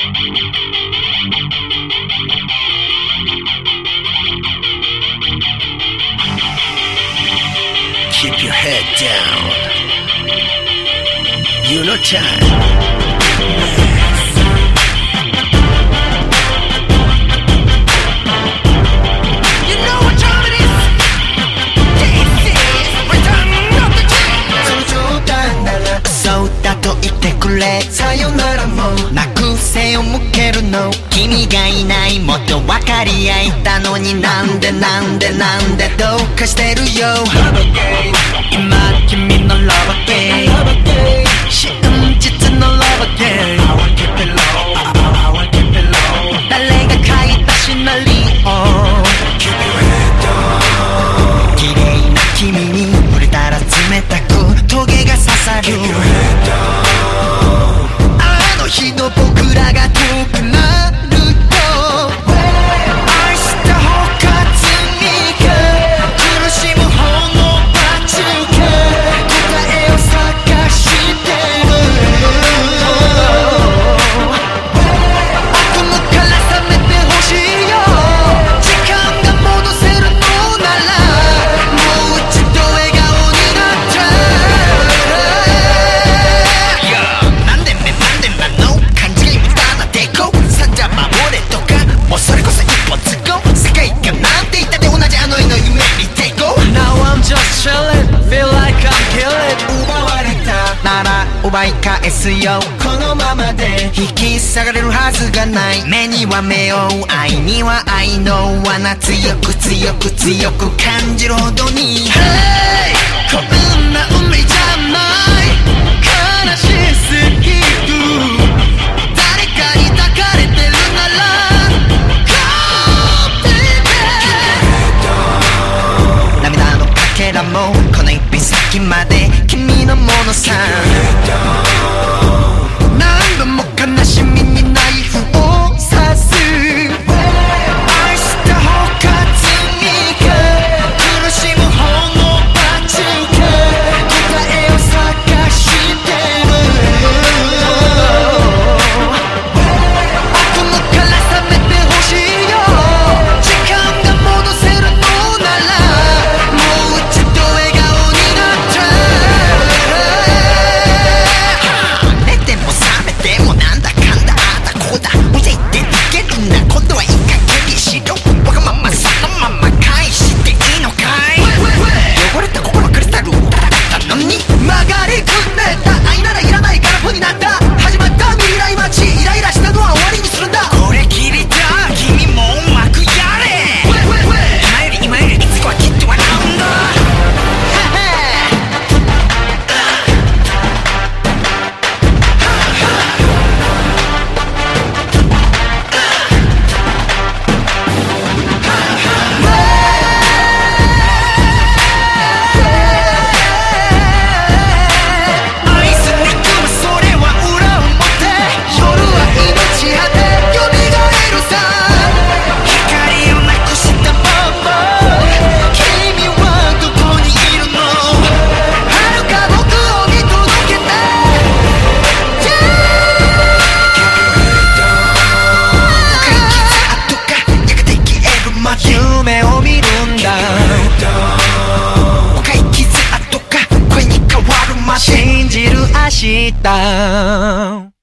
Keep your head down. You know time. You know what time it is. This is Return of the King. その冗談ならそうだと言ってくれ。さよならもなく背を向けるの。君がいないもっと分かり合えたのになんでなんでなんでどうかしてるよ。今君の Love Again 真実の Love Again 誰が書いたシナリオ。綺麗な君に触れたら冷たくトゲが刺さる。あの日の僕らが遠くなると愛した他罪が苦しむ方のバチが答えを探してる。悪夢から覚めてほしいよ。時間が戻せるのならもう一度笑顔になっちゃう。なんでめなんでなの感じが意味だな抵抗さんじゃ守れとかもうそれこそ一歩突っ込む世界がなんて言ったって同じあの日の夢に抵抗。 Now I'm just chillin' feel like I'm killing 奪われたなら奪い返すよ。このままで引き下がれるはずがない。目には目を愛には愛の罠強く強く強く感じるほどに Hey こんな運命じゃない悲しすぎる。誰かに抱かれてるなら Go baby 涙のかけらもこの一筆先まで君のものさ。何度も悲しみにナイフを刺す。愛した他罪が苦しむ方のバチが答えを探してる。悪夢から覚めてほしいよ。時間が戻せるのならもう一度笑顔になっちゃう。寝ても覚めてもなんだかんだああだこうだおいでいって逃げるな今度はいい加減にしろ。わがままそのまま返していいのかい。汚れた心クリスタルだったのに曲がりくねった愛ならいらないから不になった。始まった未来待ちイライラしたのは終わりにするんだ。これきりだ君もうまくやれ。今よりいつかはきっと笑うんだ。愛する憎むそれは裏表。夜は命果て蘇るさ。光をなくしたまま君はどこにいるの。遥か僕を見届けて深い傷跡がやがて消えるまで夢を見るんだ。深い傷跡が声に変わるまで信じる明日。